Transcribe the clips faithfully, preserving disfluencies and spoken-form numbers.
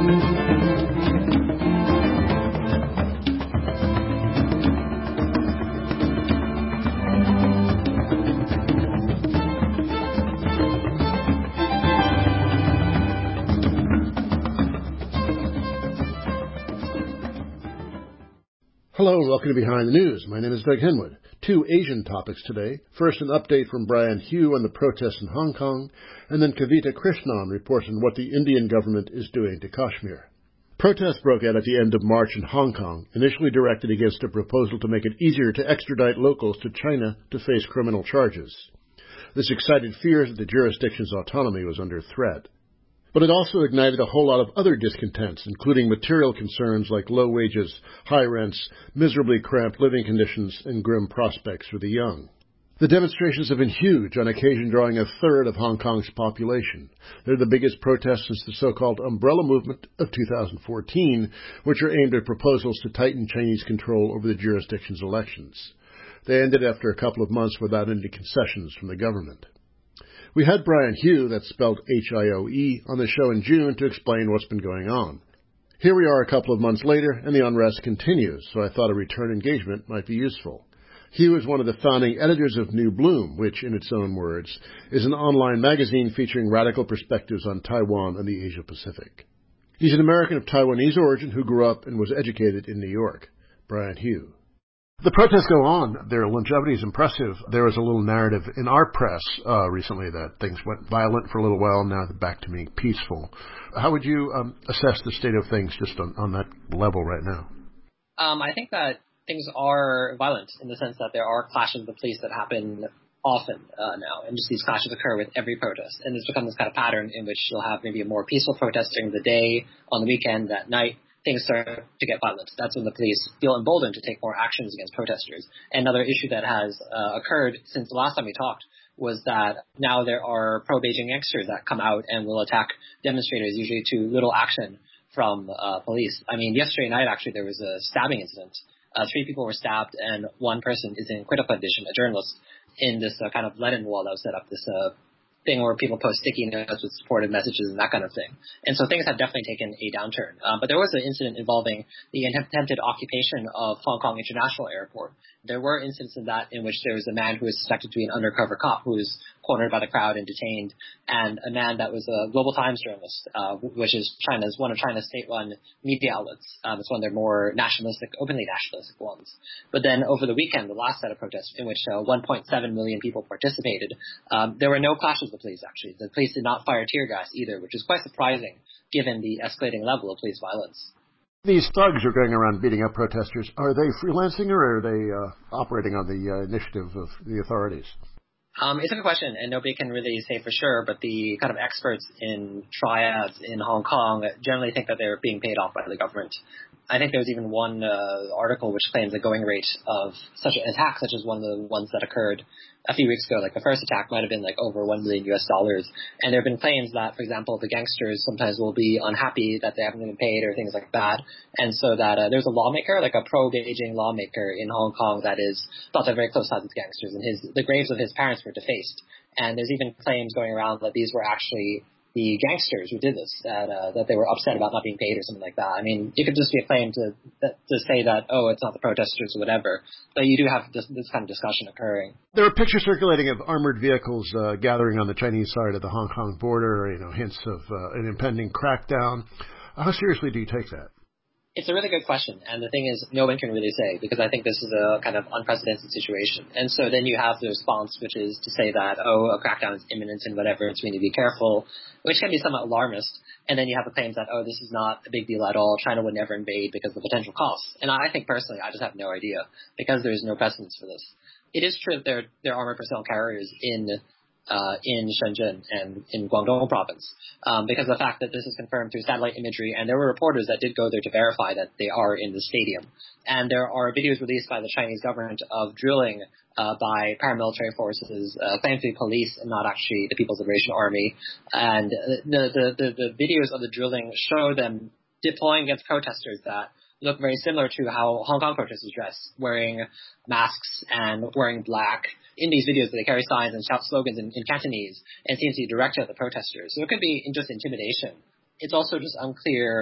Hello, welcome to Behind the News. My name is Doug Henwood. Two Asian topics today. First, an update from Brian Hugh on the protests in Hong Kong, and then Kavita Krishnan reports on what the Indian government is doing to Kashmir. Protests broke out at the end of March in Hong Kong, initially directed against a proposal to make it easier to extradite locals to China to face criminal charges. This excited fears that the jurisdiction's autonomy was under threat. But it also ignited a whole lot of other discontents, including material concerns like low wages, high rents, miserably cramped living conditions, and grim prospects for the young. The demonstrations have been huge, on occasion drawing a third of Hong Kong's population. They're the biggest protests since the so-called Umbrella Movement of two thousand fourteen, which are aimed at proposals to tighten Chinese control over the jurisdiction's elections. They ended after a couple of months without any concessions from the government. We had Brian Hugh, that's spelled H I O E, on the show in June to explain what's been going on. Here we are a couple of months later, and the unrest continues, so I thought a return engagement might be useful. Hugh is one of the founding editors of New Bloom, which, in its own words, is an online magazine featuring radical perspectives on Taiwan and the Asia-Pacific. He's an American of Taiwanese origin who grew up and was educated in New York. Brian Hugh. The protests go on. Their longevity is impressive. There was a little narrative in our press uh, recently that things went violent for a little while, now they're back to being peaceful. How would you um, assess the state of things just on, on that level right now? Um, I think that things are violent in the sense that there are clashes with the police that happen often uh, now, and just these clashes occur with every protest. And it's become this kind of pattern in which you'll have maybe a more peaceful protest during the day, on the weekend, at night. Things start to get violent. That's when the police feel emboldened to take more actions against protesters. Another issue that has uh, occurred since the last time we talked was that now there are pro-Beijing gangsters that come out and will attack demonstrators, usually to little action from uh, police. I mean, yesterday night, actually, there was a stabbing incident. Uh, three people were stabbed, and one person is in critical condition, a journalist, in this uh, kind of Lenin wall that was set up, this uh, thing where people post sticky notes with supportive messages and that kind of thing. And so things have definitely taken a downturn. Um, but there was an incident involving the attempted occupation of Hong Kong International Airport. There were incidents in that in which there was a man who was suspected to be an undercover cop who was cornered by the crowd and detained, and a man that was a Global Times journalist, uh, which is China's one of China's state-run media outlets. Um, it's one of their more nationalistic, openly nationalistic ones. But then over the weekend, the last set of protests in which uh, one point seven million people participated, um, there were no clashes with the police, actually. The police did not fire tear gas either, which is quite surprising given the escalating level of police violence. These thugs are going around beating up protesters. Are they freelancing or are they uh, operating on the uh, initiative of the authorities? Um, it's a good question, and nobody can really say for sure, but the kind of experts in triads in Hong Kong generally think that they're being paid off by the government. I think there's even one uh, article which claims the going rate of such an attack, such as one of the ones that occurred a few weeks ago, like the first attack might have been like over one million U S dollars. And there have been claims that, for example, the gangsters sometimes will be unhappy that they haven't been paid or things like that. And so that uh, there's a lawmaker, like a pro-Beijing lawmaker in Hong Kong that is thought to have very close ties with gangsters, and his the graves of his parents were defaced. And there's even claims going around that these were actually the gangsters who did this, that uh, that they were upset about not being paid or something like that. I mean, it could just be a claim to that, to say that, oh, it's not the protesters or whatever, but you do have this, this kind of discussion occurring. There are pictures circulating of armored vehicles uh, gathering on the Chinese side of the Hong Kong border, you know, hints of uh, an impending crackdown. How seriously do you take that? It's a really good question, and the thing is, no one can really say, because I think this is a kind of unprecedented situation. And so then you have the response, which is to say that, oh, a crackdown is imminent and whatever, so we need to be careful, which can be somewhat alarmist. And then you have the claims that, oh, this is not a big deal at all, China would never invade because of the potential costs. And I think personally, I just have no idea, because there is no precedence for this. It is true that there, there are armored personnel carriers in Uh, in Shenzhen and in Guangdong province, um, because of the fact that this is confirmed through satellite imagery, and there were reporters that did go there to verify that they are in the stadium. And there are videos released by the Chinese government of drilling uh, by paramilitary forces, uh, claimed to be police and not actually the People's Liberation Army. And the, the, the, the videos of the drilling show them deploying against protesters that look very similar to how Hong Kong protesters dress, wearing masks and wearing black. In these videos, they carry signs and shout slogans in, in Cantonese and seem to be directed at the protesters. So it could be just intimidation. It's also just unclear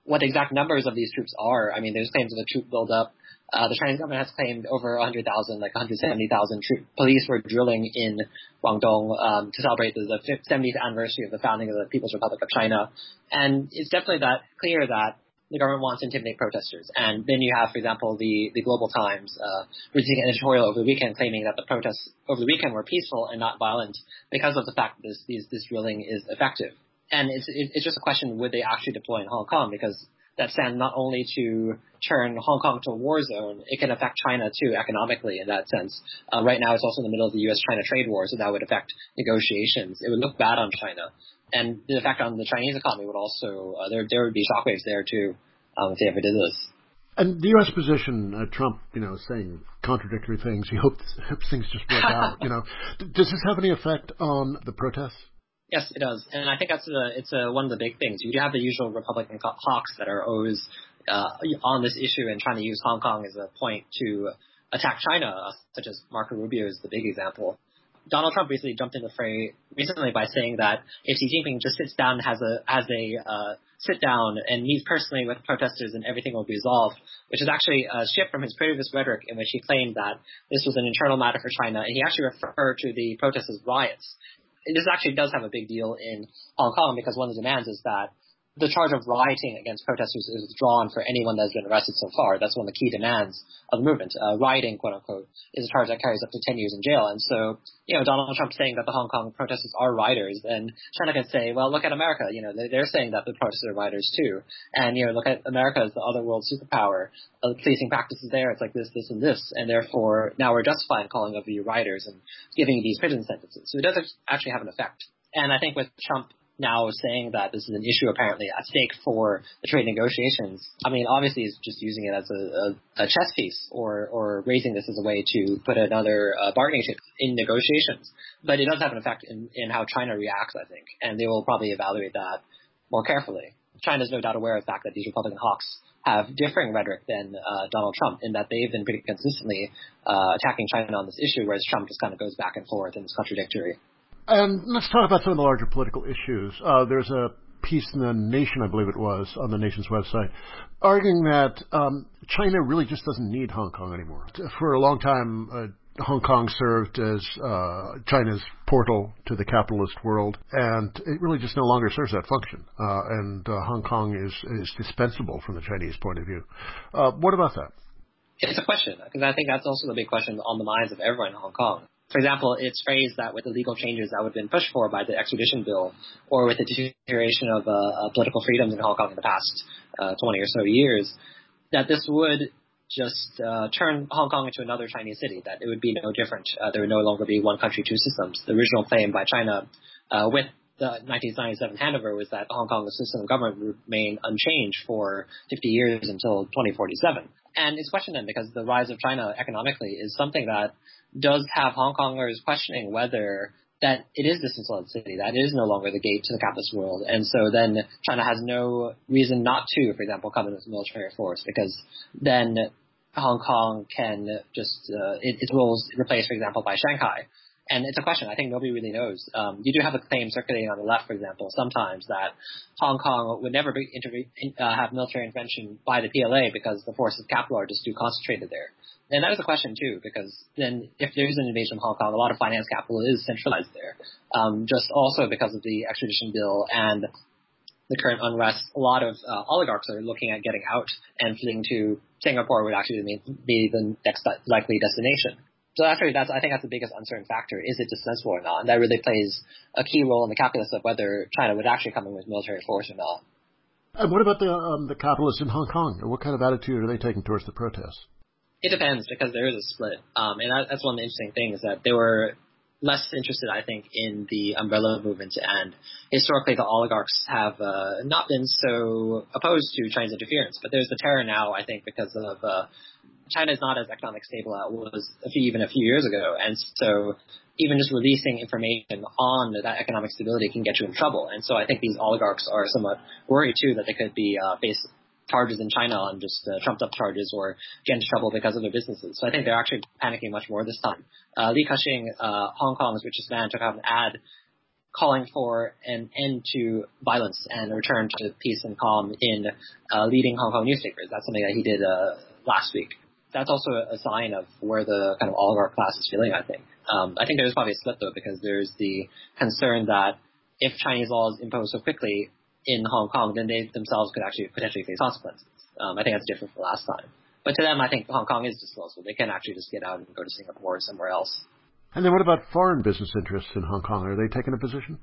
what the exact numbers of these troops are, I mean, there's claims of a troop buildup. Uh, the Chinese government has claimed over one hundred thousand, like one hundred seventy thousand troop. Police were drilling in Guangdong um, to celebrate the, the seventieth anniversary of the founding of the People's Republic of China. And it's definitely that clear that the government wants to intimidate protesters. And then you have, for example, the, the Global Times uh, releasing an editorial over the weekend claiming that the protests over the weekend were peaceful and not violent because of the fact that this, these, this drilling is effective. And it's, it's just a question, would they actually deploy in Hong Kong? Because that stands not only to turn Hong Kong to a war zone, it can affect China too economically in that sense. Uh, right now it's also in the middle of the U S China trade war, so that would affect negotiations. It would look bad on China. And the effect on the Chinese economy would also, uh, there, there would be shockwaves there too um, if they ever did this. And the U S position, uh, Trump, you know, saying contradictory things, he hopes, hopes things just work out, you know. D- does this have any effect on the protests? Yes, it does, and I think that's a, it's a, one of the big things. You do have the usual Republican hawks that are always uh, on this issue and trying to use Hong Kong as a point to attack China, such as Marco Rubio is the big example. Donald Trump recently jumped in the fray recently by saying that if Xi Jinping just sits down, has a has a uh, sit down and meets personally with protesters, and everything will be resolved, which is actually a shift from his previous rhetoric in which he claimed that this was an internal matter for China, and he actually referred to the protests as riots. This actually does have a big deal in Hong Kong because one of the demands is that the charge of rioting against protesters is withdrawn for anyone that's been arrested so far. That's one of the key demands of the movement. Uh, rioting, quote unquote, is a charge that carries up to ten years in jail. And so, you know, Donald Trump saying that the Hong Kong protesters are rioters, and China can say, well, look at America. You know, they're saying that the protesters are rioters too. And, you know, look at America as the other world superpower. Uh, policing practices there, it's like this, this, and this. And therefore, now we're justifying calling of you rioters and giving these prison sentences. So it does actually have an effect. And I think with Trump now saying that this is an issue apparently at stake for the trade negotiations, I mean, obviously he's just using it as a, a, a chess piece or, or raising this as a way to put another uh, bargaining chip in negotiations. But it does have an effect in, in how China reacts, I think, and they will probably evaluate that more carefully. China's no doubt aware of the fact that these Republican hawks have differing rhetoric than uh, Donald Trump, in that they've been pretty consistently uh, attacking China on this issue, whereas Trump just kind of goes back and forth and is contradictory. And let's talk about some of the larger political issues. Uh, there's a piece in The Nation, I believe it was, on The Nation's website, arguing that um, China really just doesn't need Hong Kong anymore. For a long time, uh, Hong Kong served as uh, China's portal to the capitalist world, and it really just no longer serves that function. Uh, and uh, Hong Kong is, is dispensable from the Chinese point of view. Uh, what about that? It's a question, because I think that's also the big question on the minds of everyone in Hong Kong. For example, it's phrased that with the legal changes that would have been pushed for by the extradition bill, or with the deterioration of uh, political freedoms in Hong Kong in the past uh, twenty or so years, that this would just uh, turn Hong Kong into another Chinese city, that it would be no different. Uh, there would no longer be one country, two systems. The original claim by China uh, with the nineteen ninety-seven handover was that Hong Kong's system of government would remain unchanged for fifty years until twenty forty-seven. And it's questioned then because the rise of China economically is something that does have Hong Kongers questioning whether that it is this insulated city, that it is no longer the gate to the capitalist world. And so then China has no reason not to, for example, come in with military force, because then Hong Kong can just, uh, it, its role is replaced, for example, by Shanghai. And it's a question. I think nobody really knows. Um, you do have a claim circulating on the left, for example, sometimes that Hong Kong would never be inter- uh, have military intervention by the P L A because the forces of capital are just too concentrated there. And that is a question, too, because then if there is an invasion of Hong Kong, a lot of finance capital is centralized there. Um, just also because of the extradition bill and the current unrest, a lot of uh, oligarchs are looking at getting out and fleeing to Singapore would actually be the next likely destination. So actually, that's, I think that's the biggest uncertain factor. Is it dispensable or not? And that really plays a key role in the calculus of whether China would actually come in with military force or not. And what about the um, the capitalists in Hong Kong? What kind of attitude are they taking towards the protests? It depends, because there is a split. Um, and that, that's one of the interesting things, that they were less interested, I think, in the umbrella movement. And historically, the oligarchs have uh, not been so opposed to Chinese interference. But there's the terror now, I think, because of uh, China is not as economic stable as it was a few, even a few years ago. And so even just releasing information on that economic stability can get you in trouble. And so I think these oligarchs are somewhat worried, too, that they could be uh, faced charges in China on just uh, trumped up charges or get into trouble because of their businesses. So I think they're actually panicking much more this time. Uh, Li Ka-shing, uh, Hong Kong's richest man, took out an ad calling for an end to violence and a return to peace and calm in uh, leading Hong Kong newspapers. That's something that he did uh, last week. That's also a sign of where the kind of oligarch class is feeling, I think. Um, I think there's probably a split, though, because there's the concern that if Chinese law is imposed so quickly in Hong Kong, then they themselves could actually potentially face consequences. Um, I think that's different from last time. But to them, I think Hong Kong is disposable. They can actually just get out and go to Singapore or somewhere else. And then what about foreign business interests in Hong Kong? Are they taking a position?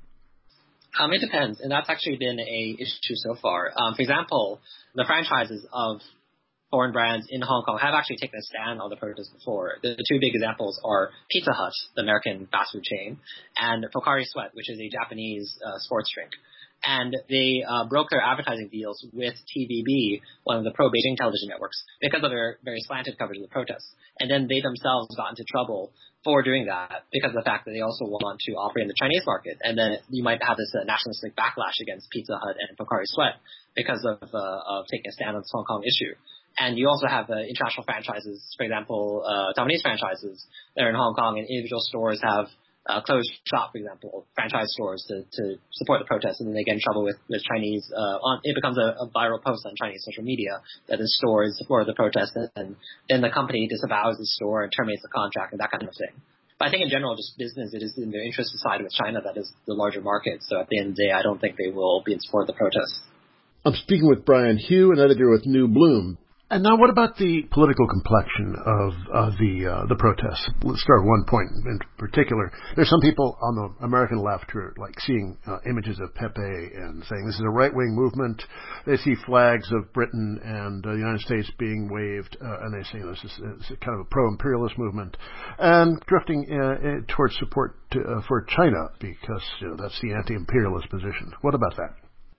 Um, it depends, and that's actually been a issue so far. Um, for example, the franchises of foreign brands in Hong Kong have actually taken a stand on the protests before. The, the two big examples are Pizza Hut, the American fast food chain, and Pocari Sweat, which is a Japanese uh, sports drink. And they uh, broke their advertising deals with T V B, one of the pro-Beijing television networks, because of their very slanted coverage of the protests. And then they themselves got into trouble for doing that because of the fact that they also want to operate in the Chinese market. And then you might have this uh, nationalistic backlash against Pizza Hut and Pocari Sweat because of, uh, of taking a stand on this Hong Kong issue. And you also have uh, international franchises, for example, uh, Taiwanese franchises that are in Hong Kong, and individual stores have uh, closed shop, for example, franchise stores to, to support the protests, and then they get in trouble with, with Chinese, uh, on, it becomes a, a viral post on Chinese social media that the store is for the protest, and then the company disavows the store and terminates the contract and that kind of thing. But I think in general, just business, it is in their interest to side with China that is the larger market. So at the end of the day, I don't think they will be in support of the protests. I'm speaking with Brian Hugh, an editor with New Bloom. And now what about the political complexion of uh, the uh, the protests? Let's start with one point in particular. There's some people on the American left who are like seeing uh, images of Pepe and saying this is a right-wing movement. They see flags of Britain and uh, the United States being waved, uh, and they say this is, this is kind of a pro-imperialist movement, and drifting uh, towards support to, uh, for China because you know, that's the anti-imperialist position. What about that?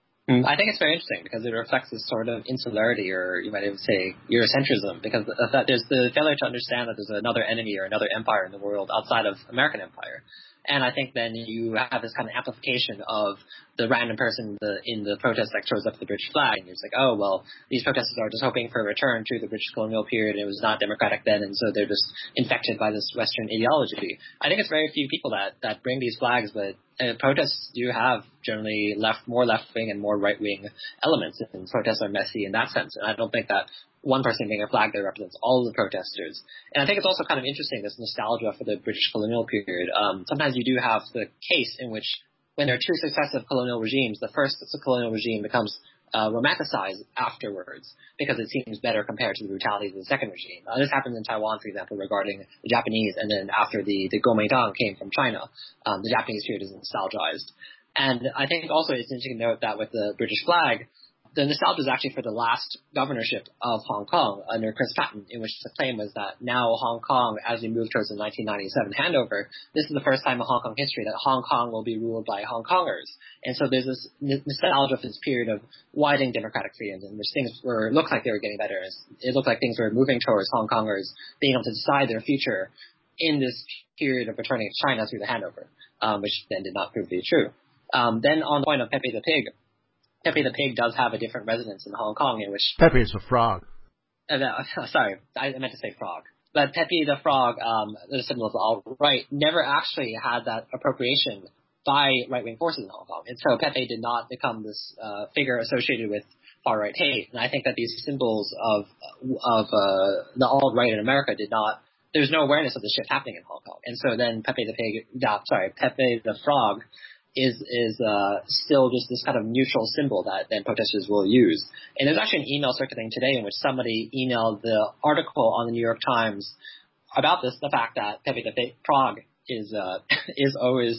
I think it's very interesting because it reflects this sort of insularity, or you might even say Eurocentrism, because there's the failure to understand that there's another enemy or another empire in the world outside of American empire. And I think then you have this kind of amplification of the random person in the, in the protest that throws up the British flag. And it's like, oh, well, these protesters are just hoping for a return to the British colonial period. And it was not democratic then, and so they're just infected by this Western ideology. I think it's very few people that, that bring these flags, but uh, protests do have generally left more left-wing and more right-wing elements. And protests are messy in that sense. And I don't think that one person being a flag that represents all of the protesters. And I think it's also kind of interesting, this nostalgia for the British colonial period. Um, sometimes you do have the case in which when there are two successive colonial regimes, the first colonial regime becomes uh, romanticized afterwards because it seems better compared to the brutalities of the second regime. Uh, this happens in Taiwan, for example, regarding the Japanese, and then after the, the Kuomintang came from China, um, the Japanese period is nostalgized. And I think also it's interesting to note that with the British flag, the nostalgia is actually for the last governorship of Hong Kong under Chris Patten, in which the claim was that now Hong Kong, as we move towards the nineteen ninety-seven handover, this is the first time in Hong Kong history that Hong Kong will be ruled by Hong Kongers. And so there's this nostalgia for this period of widening democratic freedoms in which things were looked like they were getting better. It looked like things were moving towards Hong Kongers being able to decide their future in this period of returning to China through the handover, um, which then did not prove to be true. Um, then on the point of Pepe the Pig, Pepe the Pig does have a different resonance in Hong Kong, in which Pepe is a frog. Uh, sorry, I meant to say frog. But Pepe the Frog, um, the symbol of the alt-right, never actually had that appropriation by right-wing forces in Hong Kong. And so Pepe did not become this uh, figure associated with far-right hate. And I think that these symbols of of uh, the alt-right in America did not, there's no awareness of the shift happening in Hong Kong. And so then Pepe the Pig, uh, sorry, Pepe the Frog is is uh, still just this kind of neutral symbol that then protesters will use. And there's actually an email circulating today in which somebody emailed the article on the New York Times about this, the fact that Pepe the Frog is uh, is always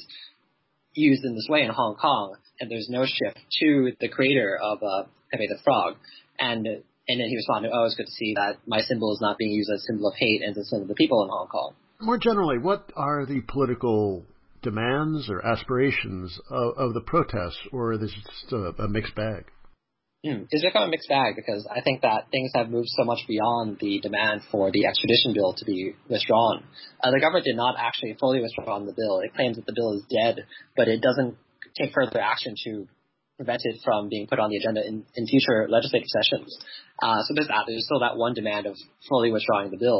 used in this way in Hong Kong, and there's no shift to the creator of uh, Pepe the Frog. And and then he responded, oh, it's good to see that my symbol is not being used as a symbol of hate and as a symbol of the people in Hong Kong. More generally, what are the political demands or aspirations of, of the protests, or is this just a, a mixed bag? Mm, it's become a mixed bag because I think that things have moved so much beyond the demand for the extradition bill to be withdrawn. Uh, the government did not actually fully withdraw the bill. It claims that the bill is dead, but it doesn't take further action to prevent it from being put on the agenda in, in future legislative sessions. Uh, so there's that. There's still that one demand of fully withdrawing the bill.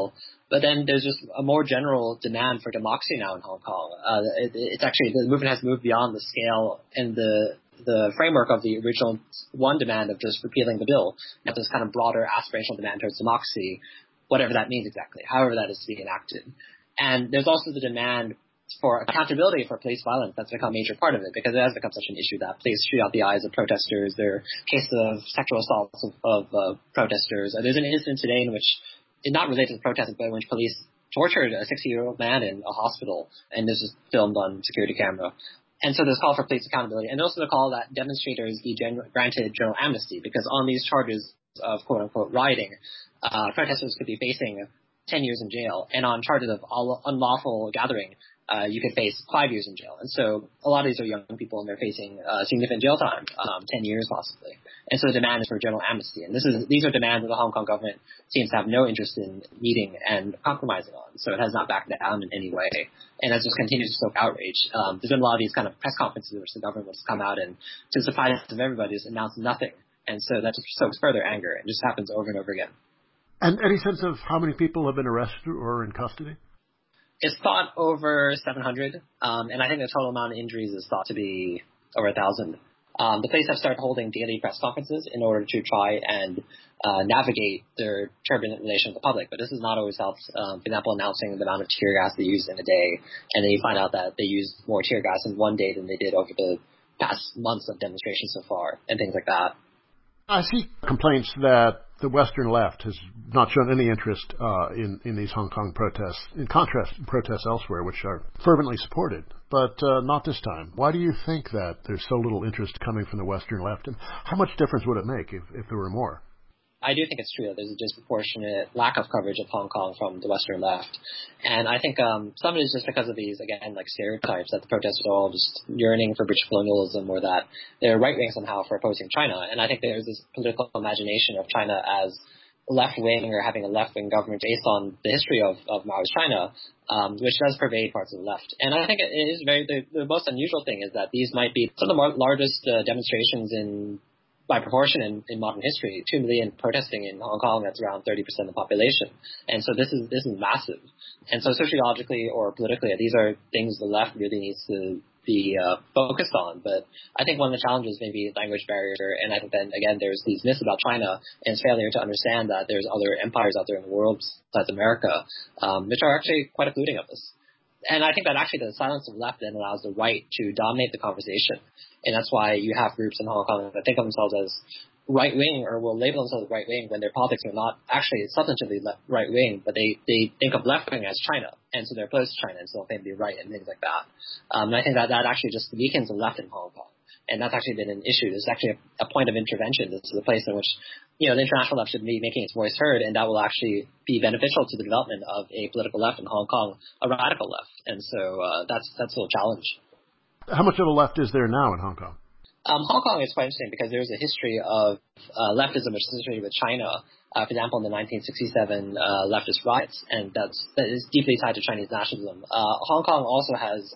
But then there's just a more general demand for democracy now in Hong Kong. Uh, it, it's actually, the movement has moved beyond the scale and the the framework of the original one demand of just repealing the bill. Now this kind of broader aspirational demand towards democracy, whatever that means exactly, however that is to be enacted. And there's also the demand for accountability for police violence. That's become a major part of it because it has become such an issue that police shoot out the eyes of protesters. There are cases of sexual assaults of, of uh, protesters. Uh, there's an incident today in which, not related to protesting, but in which police tortured a sixty-year-old man in a hospital, and this was filmed on security camera. And so there's a call for police accountability, and also the call that demonstrators be gen- granted general amnesty, because on these charges of quote-unquote rioting, uh, protesters could be facing ten years in jail, and on charges of unlawful gathering, uh, you could face five years in jail. And so a lot of these are young people, and they're facing uh, significant jail time, um, ten years possibly. And so the demand is for general amnesty. And this is these are demands that the Hong Kong government seems to have no interest in meeting and compromising on. So it has not backed down in any way. And it just continues to stoke outrage. Um, there's been a lot of these kind of press conferences in which the government has come out and, to the surprise of everybody, has announced nothing. And so that just stokes further anger. It just happens over and over again. And any sense of how many people have been arrested or in custody? It's thought over seven hundred, um, and I think the total amount of injuries is thought to be over one thousand. Um, the police have started holding daily press conferences in order to try and uh, navigate their turbulent relation with the public, but this has not always helped. Um, for example, announcing the amount of tear gas they used in a day, and then you find out that they used more tear gas in one day than they did over the past months of demonstrations so far, and things like that. I see complaints that the Western left has not shown any interest uh, in, in these Hong Kong protests, in contrast to protests elsewhere, which are fervently supported, but uh, not this time. Why do you think that there's so little interest coming from the Western left, and how much difference would it make if, if there were more? I do think it's true that there's a disproportionate lack of coverage of Hong Kong from the Western left. And I think um, some of it is just because of these, again, like stereotypes that the protesters are all just yearning for British colonialism, or that they're right-wing somehow for opposing China. And I think there's this political imagination of China as left-wing, or having a left-wing government based on the history of, of Mao's China, um, which does pervade parts of the left. And I think it is very, the, the most unusual thing is that these might be some of the more largest uh, demonstrations in by proportion in, in modern history. Two million protesting in Hong Kong, that's around thirty percent of the population. And so this is this is massive. And so sociologically or politically, these are things the left really needs to be uh, focused on. But I think one of the challenges may be language barrier, and I think then, again, there's these myths about China and its failure to understand that there's other empires out there in the world besides America, um, which are actually quite occluding of us. And I think that actually the silence of the left then allows the right to dominate the conversation. And that's why you have groups in Hong Kong that think of themselves as right-wing, or will label themselves right-wing when their politics are not actually substantively right-wing, but they, they think of left-wing as China. And so they're opposed to China, and so they claim to be right and things like that. Um, and I think that that actually just weakens the left in Hong Kong. And that's actually been an issue. This is actually a, a point of intervention. This is a place in which, you know, the international left should be making its voice heard, and that will actually be beneficial to the development of a political left in Hong Kong, a radical left. And so uh, that's that's a little challenge. How much of a left is there now in Hong Kong? Um, Hong Kong is quite interesting because there's a history of uh, leftism, which is associated with China. Uh, for example, in the nineteen sixty-seven uh, leftist riots, and that's, that is deeply tied to Chinese nationalism. Uh, Hong Kong also has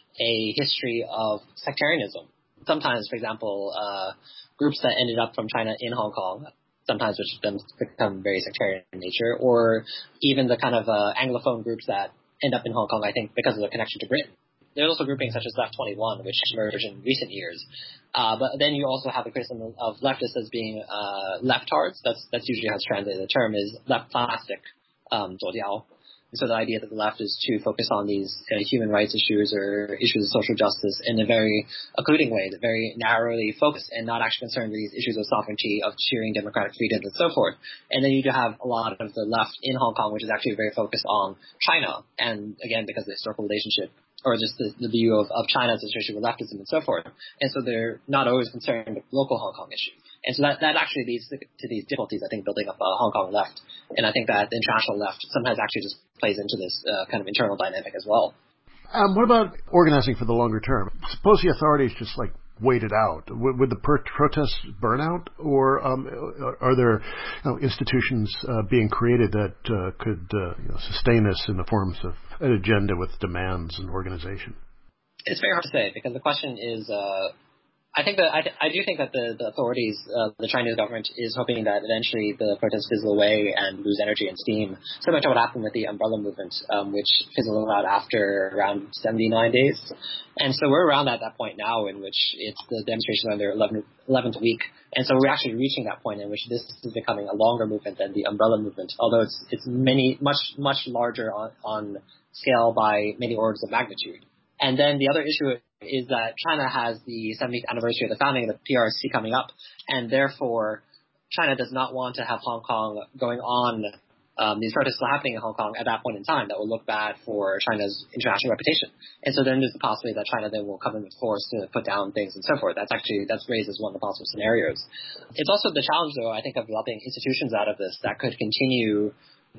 a history of sectarianism. Sometimes, for example, uh, groups that ended up from China in Hong Kong, sometimes which then become very sectarian in nature, or even the kind of uh, Anglophone groups that end up in Hong Kong, I think, because of the connection to Britain. There's also groupings such as Left twenty-one, which emerged in recent years. Uh, but then you also have the criticism of leftists as being uh, leftards. That's that's usually how it's translated. The term is left plastic, um, 左交. So the idea that the left is to focus on these uh, human rights issues or issues of social justice in a very occluding way, very narrowly focused, and not actually concerned with these issues of sovereignty, of cheering democratic freedoms, and so forth. And then you do have a lot of the left in Hong Kong, which is actually very focused on China, and again, because of the historical relationship, or just the, the view of, of China as associated with leftism and so forth. And so they're not always concerned with local Hong Kong issues. And so that, that actually leads to, to these difficulties, I think, building up a Hong Kong left. And I think that the international left sometimes actually just plays into this uh, kind of internal dynamic as well. Um, what about organizing for the longer term? Suppose the authorities just like wait it out. Would, would the per- protests burn out, or um, are there you know, institutions uh, being created that uh, could uh, you know, sustain this in the forms of an agenda with demands and organization? It's very hard to say, because the question is, uh, I think that I, th- I do think that the, the authorities, uh, the Chinese government, is hoping that eventually the protests fizzle away and lose energy and steam, similar to what happened with the umbrella movement, um, which fizzled out after around seventy-nine days. And so we're around at that point now in which it's the demonstrations on their eleventh, eleventh week. And so we're actually reaching that point in which this is becoming a longer movement than the umbrella movement, although it's it's many much, much larger on, on scale by many orders of magnitude. And then the other issue is that China has the seventieth anniversary of the founding of the P R C coming up, and therefore China does not want to have Hong Kong going on, um, these protests still happening in Hong Kong at that point in time. That will look bad for China's international reputation. And so then there's the possibility that China then will come in with force to put down things and so forth. That's actually, that's raised as one of the possible scenarios. It's also the challenge, though, I think, of developing institutions out of this that could continue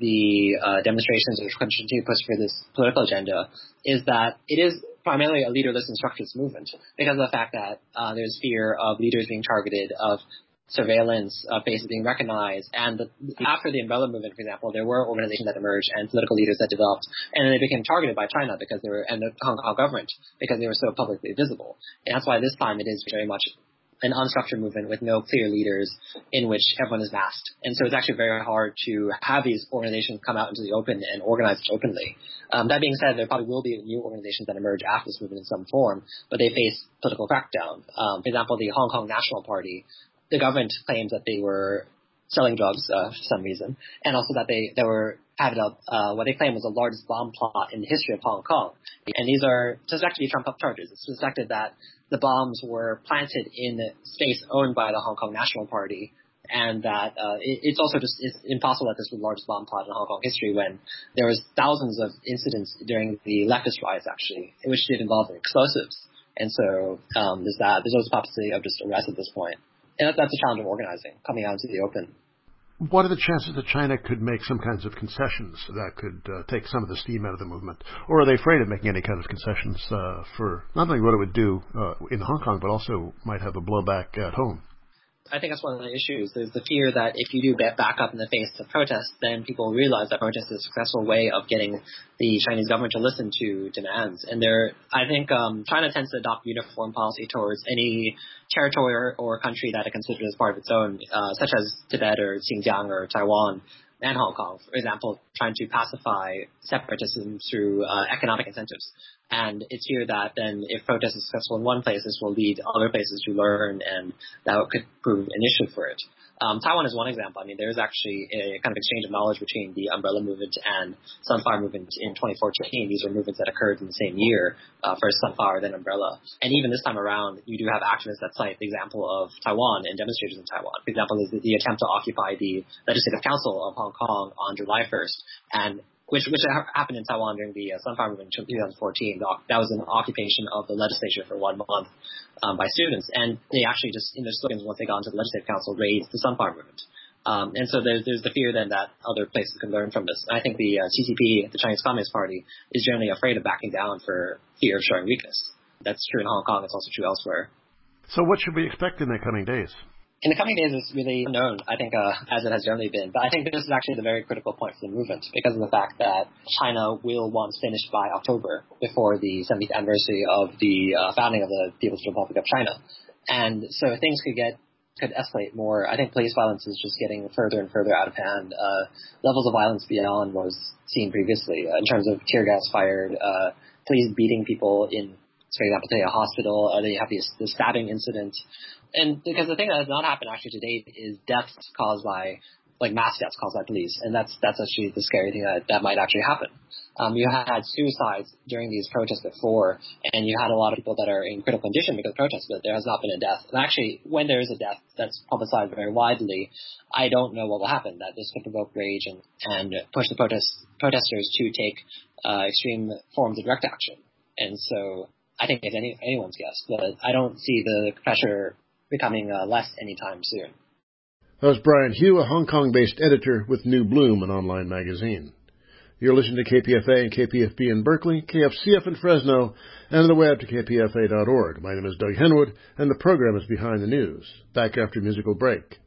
the uh, demonstrations which continue to push for this political agenda, is that it is primarily a leaderless and structureless movement because of the fact that uh, there's fear of leaders being targeted, of surveillance, of faces being recognized. And the, after the umbrella movement, for example, there were organizations that emerged and political leaders that developed, and they became targeted by China because they were, and the Hong Kong government, because they were so publicly visible. And that's why this time it is very much an unstructured movement with no clear leaders in which everyone is masked. And so it's actually very hard to have these organizations come out into the open and organize openly. Um, that being said, there probably will be new organizations that emerge after this movement in some form, but they face political crackdown. Um, for example, the Hong Kong National Party, the government claims that they were selling drugs uh, for some reason, and also that they, they were having a, uh, what they claim was the largest bomb plot in the history of Hong Kong. And these are suspected to be trumped-up charges. It's suspected that the bombs were planted in space owned by the Hong Kong National Party, and that uh, it, it's also just it's impossible that this was the largest bomb plot in Hong Kong history when there was thousands of incidents during the leftist riots, actually, which did involve explosives. And so um, there's that. There's also the possibility of just arrest at this point. And that, that's a challenge of organizing, coming out into the open. What are the chances that China could make some kinds of concessions that could uh, take some of the steam out of the movement? Or are they afraid of making any kind of concessions uh, for not only what it would do uh, in Hong Kong, but also might have a blowback at home? I think that's one of the issues. There's the fear that if you do back up in the face of protests, then people realize that protest is a successful way of getting the Chinese government to listen to demands. And there, I think um, China tends to adopt uniform policy towards any territory or, or country that it considers as part of its own, uh, such as Tibet or Xinjiang or Taiwan and Hong Kong, for example, trying to pacify separatism through uh, economic incentives. And it's here that then if protest is successful in one place, this will lead other places to learn, and that could prove an issue for it. Um, Taiwan is one example. I mean, there's actually a kind of exchange of knowledge between the umbrella movement and Sunflower movement in twenty fourteen. These are movements that occurred in the same year, uh, first Sunflower, then umbrella. And even this time around, you do have activists that cite the example of Taiwan and demonstrators in Taiwan. For example, is the, the attempt to occupy the Legislative Council of Hong Kong on July first, and which which happened in Taiwan during the uh, Sunflower movement in twenty fourteen. That was an occupation of the legislature for one month um, by students, and they actually just, in their slogans, once they got into the Legislative Council, raised the Sunflower movement. Um, and so there's, there's the fear then that other places can learn from this. And I think the uh, C C P, the Chinese Communist Party, is generally afraid of backing down for fear of showing weakness. That's true in Hong Kong. It's also true elsewhere. So what should we expect in the coming days? In the coming days, it's really unknown, I think, uh, as it has generally been. But I think this is actually the very critical point for the movement because of the fact that China will want to finish by October before the seventieth anniversary of the uh, founding of the People's Republic of China. And so things could get could escalate more. I think police violence is just getting further and further out of hand. Uh, levels of violence beyond what was seen previously uh, in terms of tear gas fired, uh, police beating people in, for example, today a hospital. Uh, they have these, the stabbing incident. And because the thing that has not happened actually to date is deaths caused by, like mass deaths caused by police. And that's that's actually the scary thing that, that might actually happen. Um, you had suicides during these protests before, and you had a lot of people that are in critical condition because of protests, but there has not been a death. And actually, when there is a death that's publicized very widely, I don't know what will happen. That this could provoke rage and, and push the protest, protesters to take uh, extreme forms of direct action. And so I think it's any, anyone's guess, but I don't see the pressure becoming uh, less anytime soon. That was Brian Hugh, a Hong Kong-based editor with New Bloom, an online magazine. You're listening to K P F A and K P F B in Berkeley, K F C F in Fresno, and on the web to K P F A dot org. My name is Doug Henwood, and the program is Behind the News. Back after a musical break.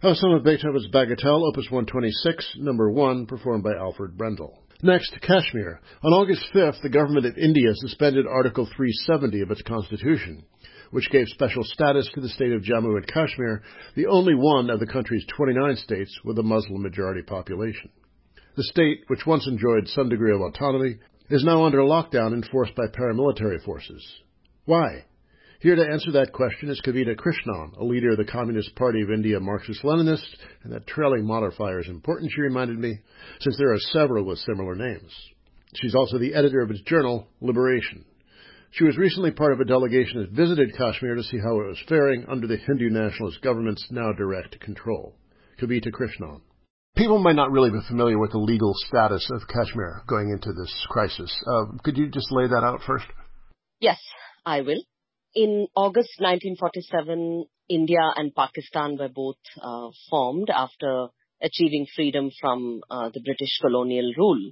How some of Beethoven's Bagatelle, Opus one twenty-six, number one, performed by Alfred Brendel. Next, Kashmir. On August fifth, the government of India suspended Article three seventy of its constitution, which gave special status to the state of Jammu and Kashmir, the only one of the country's twenty-nine states with a Muslim-majority population. The state, which once enjoyed some degree of autonomy, is now under lockdown enforced by paramilitary forces. Why? Here to answer that question is Kavita Krishnan, a leader of the Communist Party of India Marxist-Leninist, and that trailing modifier is important, she reminded me, since there are several with similar names. She's also the editor of its journal, Liberation. She was recently part of a delegation that visited Kashmir to see how it was faring under the Hindu nationalist government's now direct control. Kavita Krishnan. People might not really be familiar with the legal status of Kashmir going into this crisis. Uh, could you just lay that out first? Yes, I will. In August nineteen forty-seven, India and Pakistan were both uh, formed after achieving freedom from uh, the British colonial rule.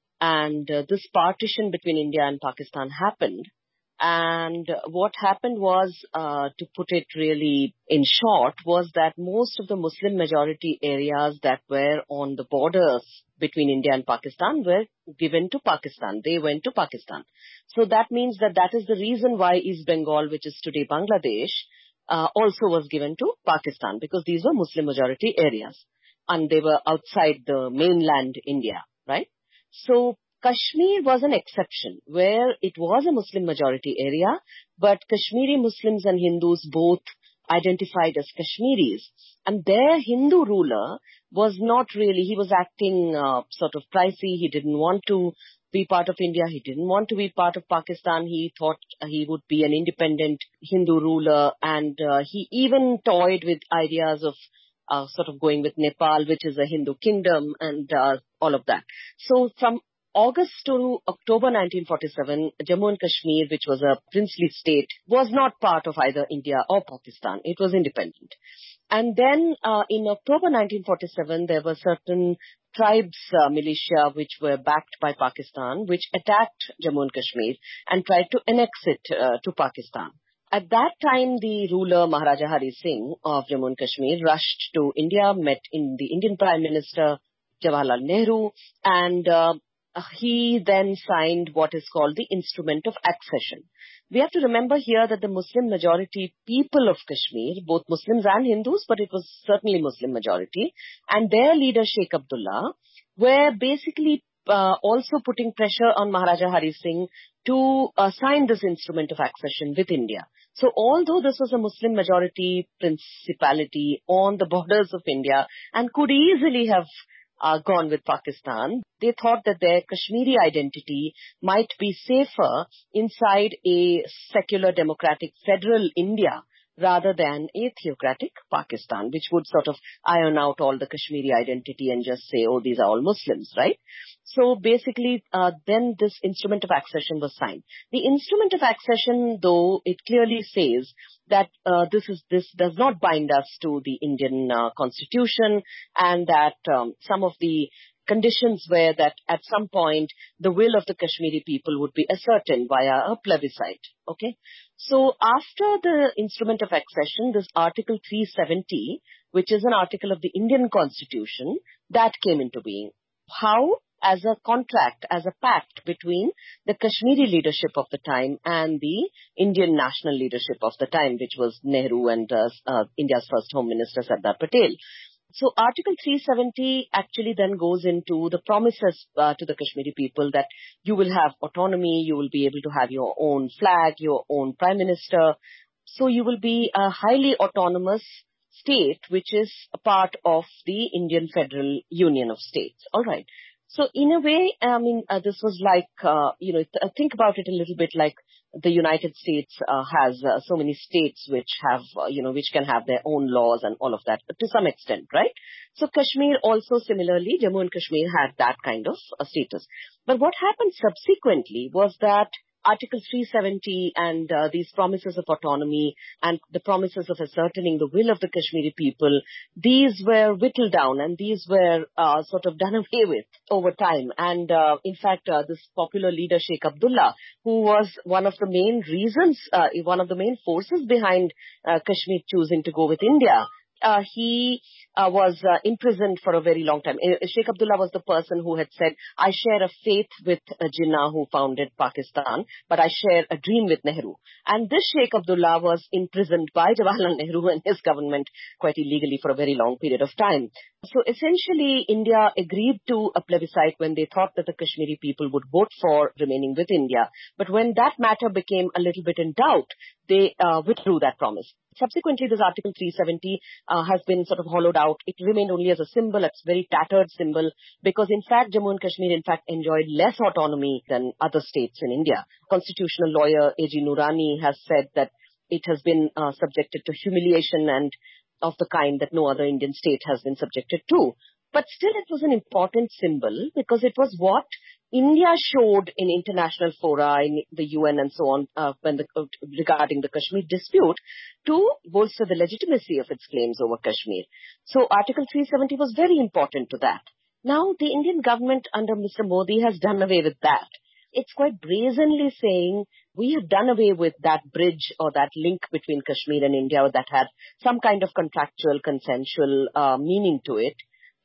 And uh, this partition between India and Pakistan happened. And what happened was, uh, to put it really in short, was that most of the Muslim majority areas that were on the borders between India and Pakistan were given to Pakistan. They went to Pakistan. So that means that that is the reason why East Bengal, which is today Bangladesh, uh, also was given to Pakistan, because these were Muslim majority areas and they were outside the mainland India, right? So Kashmir was an exception where it was a Muslim majority area, but Kashmiri Muslims and Hindus both identified as Kashmiris. And their Hindu ruler was not really, he was acting uh, sort of pricey. He didn't want to be part of India. He didn't want to be part of Pakistan. He thought he would be an independent Hindu ruler. And uh, he even toyed with ideas of uh, sort of going with Nepal, which is a Hindu kingdom, and uh, all of that. So from August to October nineteen forty-seven, Jammu and Kashmir, which was a princely state, was not part of either India or Pakistan. It was independent. And then uh, in October nineteen forty-seven, there were certain tribes uh, militia which were backed by Pakistan, which attacked Jammu and Kashmir and tried to annex it uh, to Pakistan. At that time, the ruler Maharaja Hari Singh of Jammu and Kashmir rushed to India, met in the Indian Prime Minister Jawaharlal Nehru, and uh, he then signed what is called the Instrument of Accession. We have to remember here that the Muslim majority people of Kashmir, both Muslims and Hindus, but it was certainly Muslim majority, and their leader Sheikh Abdullah were basically uh, also putting pressure on Maharaja Hari Singh to uh, sign this Instrument of Accession with India. So although this was a Muslim majority principality on the borders of India and could easily have Uh, gone with Pakistan, they thought that their Kashmiri identity might be safer inside a secular democratic federal India rather than a theocratic Pakistan, which would sort of iron out all the Kashmiri identity and just say, oh, these are all Muslims, right? So basically, uh, then this Instrument of Accession was signed. The Instrument of Accession, though, it clearly says that uh, this is this does not bind us to the Indian uh, Constitution, and that um, some of the conditions were that at some point the will of the Kashmiri people would be ascertained via a plebiscite. Okay, so after the Instrument of Accession, this Article three seventy, which is an article of the Indian Constitution, that came into being. How? As a contract, as a pact between the Kashmiri leadership of the time and the Indian national leadership of the time, which was Nehru and uh, uh, India's first Home Minister Sardar Patel. So Article three seventy actually then goes into the promises uh, to the Kashmiri people that you will have autonomy, you will be able to have your own flag, your own prime minister. So you will be a highly autonomous state, which is a part of the Indian Federal Union of States. All right. So in a way, I mean, uh, this was like, uh, you know, th- think about it a little bit like the United States uh, has uh, so many states which have, uh, you know, which can have their own laws and all of that to some extent, right? So Kashmir also similarly, Jammu and Kashmir had that kind of uh, status. But what happened subsequently was that Article three seventy and uh, these promises of autonomy and the promises of ascertaining the will of the Kashmiri people, these were whittled down and these were uh, sort of done away with over time. And uh, in fact, uh, this popular leader Sheikh Abdullah, who was one of the main reasons, uh, one of the main forces behind uh, Kashmir choosing to go with India, Uh, he uh, was uh, imprisoned for a very long time. Uh, Sheikh Abdullah was the person who had said, I share a faith with uh, Jinnah who founded Pakistan, but I share a dream with Nehru. And this Sheikh Abdullah was imprisoned by Jawaharlal Nehru and his government quite illegally for a very long period of time. So essentially, India agreed to a plebiscite when they thought that the Kashmiri people would vote for remaining with India. But when that matter became a little bit in doubt, they uh, withdrew that promise. Subsequently, this Article three seventy uh, has been sort of hollowed out. It remained only as a symbol, it's a very tattered symbol, because in fact, Jammu and Kashmir in fact enjoyed less autonomy than other states in India. Constitutional lawyer A G Noorani has said that it has been uh, subjected to humiliation and of the kind that no other Indian state has been subjected to. But still, it was an important symbol because it was what India showed in international fora, in the U N and so on, uh, when the, uh, regarding the Kashmir dispute, to bolster the legitimacy of its claims over Kashmir. So Article three seventy was very important to that. Now, the Indian government under Mister Modi has done away with that. It's quite brazenly saying, we have done away with that bridge or that link between Kashmir and India that had some kind of contractual, consensual uh, meaning to it.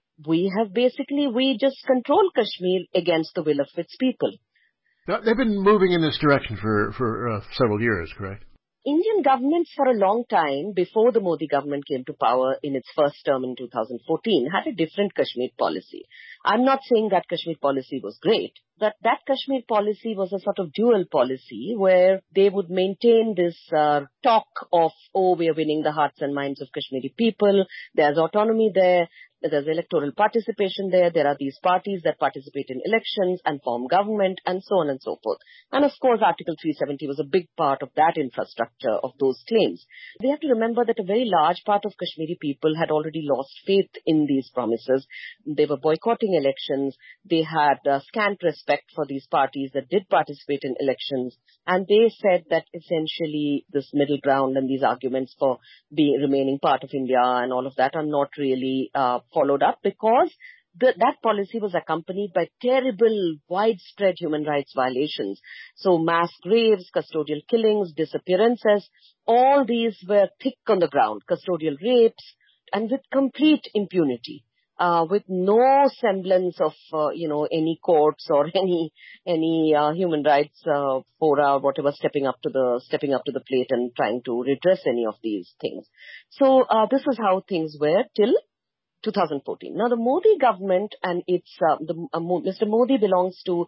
We have basically, we just control Kashmir against the will of its people. They've been moving in this direction for, for uh, several years, correct? Indian governments for a long time, before the Modi government came to power in its first term in two thousand fourteen, had a different Kashmir policy. I'm not saying that Kashmir policy was great, but that Kashmir policy was a sort of dual policy where they would maintain this uh, talk of, oh, we are winning the hearts and minds of Kashmiri people, there's autonomy there, there's electoral participation there, there are these parties that participate in elections and form government and so on and so forth. And of course, Article three seventy was a big part of that infrastructure of those claims. We have to remember that a very large part of Kashmiri people had already lost faith in these promises. They were boycotting elections. They had uh, scant respect for these parties that did participate in elections. And they said that essentially this middle ground and these arguments for being remaining part of India and all of that are not really uh, followed up because the, that policy was accompanied by terrible, widespread human rights violations. So mass graves, custodial killings, disappearances, all these were thick on the ground, custodial rapes, and with complete impunity. Uh, with no semblance of, uh, you know, any courts or any, any, uh, human rights, uh, fora, whatever, stepping up to the, stepping up to the plate and trying to redress any of these things. So, uh, this is how things were till two thousand fourteen. Now, the Modi government and its, uh, the, uh, Mister Modi belongs to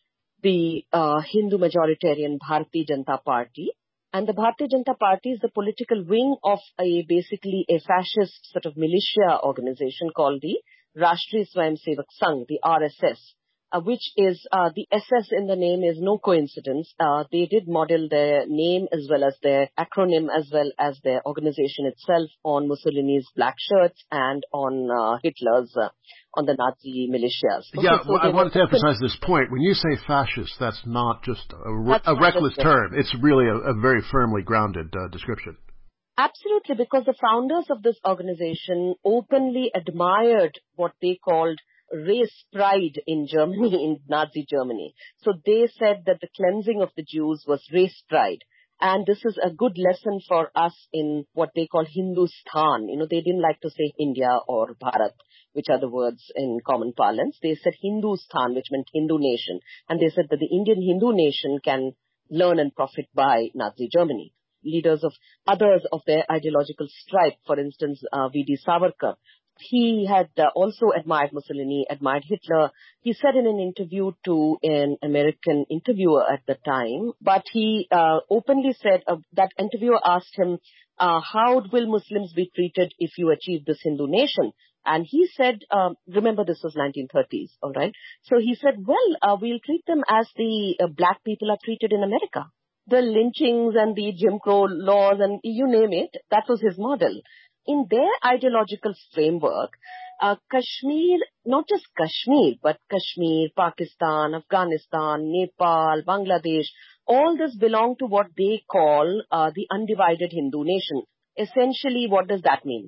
the, uh, Hindu majoritarian Bharatiya Janata Party. And the Bharatiya Janata Party is the political wing of a basically a fascist sort of militia organization called the Rashtriya Swayamsevak Sangh, the R S S, uh, which is, uh, the S S in the name is no coincidence. Uh, they did model their name as well as their acronym as well as their organization itself on Mussolini's black shirts and on uh, Hitler's, uh, on the Nazi militias. Okay, yeah, so well, I wanted to emphasize this point. When you say fascist, that's not just a, that's a reckless term. It's really a, a very firmly grounded uh, description. Absolutely, because the founders of this organization openly admired what they called race pride in Germany, in Nazi Germany. So they said that the cleansing of the Jews was race pride. And this is a good lesson for us in what they call Hindustan. You know, they didn't like to say India or Bharat, which are the words in common parlance. They said Hindustan, which meant Hindu nation. And they said that the Indian Hindu nation can learn and profit by Nazi Germany. Leaders of others of their ideological stripe, for instance, uh, V D Savarkar, he had uh, also admired Mussolini, admired Hitler. He said in an interview to an American interviewer at the time, but he uh, openly said, uh, that interviewer asked him, uh, how will Muslims be treated if you achieve this Hindu nation? And he said, um, remember this was nineteen thirties, all right? So he said, well, uh, we'll treat them as the uh, black people are treated in America. The lynchings and the Jim Crow laws and you name it, that was his model. In their ideological framework, uh, Kashmir, not just Kashmir, but Kashmir, Pakistan, Afghanistan, Nepal, Bangladesh, all this belong to what they call uh, the undivided Hindu nation. Essentially, what does that mean?